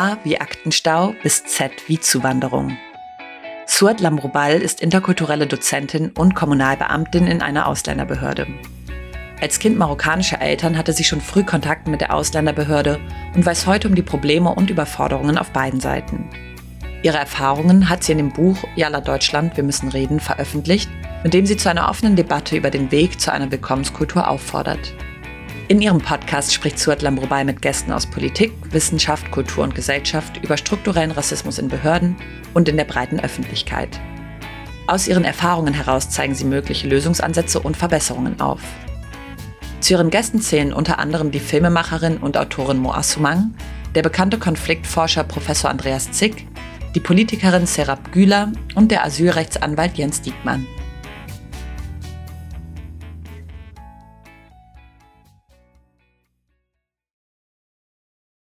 A wie Aktenstau bis Z wie Zuwanderung. Suad Lamrobal ist interkulturelle Dozentin und Kommunalbeamtin in einer Ausländerbehörde. Als Kind marokkanischer Eltern hatte sie schon früh Kontakt mit der Ausländerbehörde und weiß heute um die Probleme und Überforderungen auf beiden Seiten. Ihre Erfahrungen hat sie in dem Buch Yalla Deutschland, wir müssen reden veröffentlicht, mit dem sie zu einer offenen Debatte über den Weg zu einer Willkommenskultur auffordert. In ihrem Podcast spricht Suad Lamrobal mit Gästen aus Politik, Wissenschaft, Kultur und Gesellschaft über strukturellen Rassismus in Behörden und in der breiten Öffentlichkeit. Aus ihren Erfahrungen heraus zeigen sie mögliche Lösungsansätze und Verbesserungen auf. Zu ihren Gästen zählen unter anderem die Filmemacherin und Autorin Mo Assumang, der bekannte Konfliktforscher Prof. Andreas Zick, die Politikerin Serap Güler und der Asylrechtsanwalt Jens Diekmann.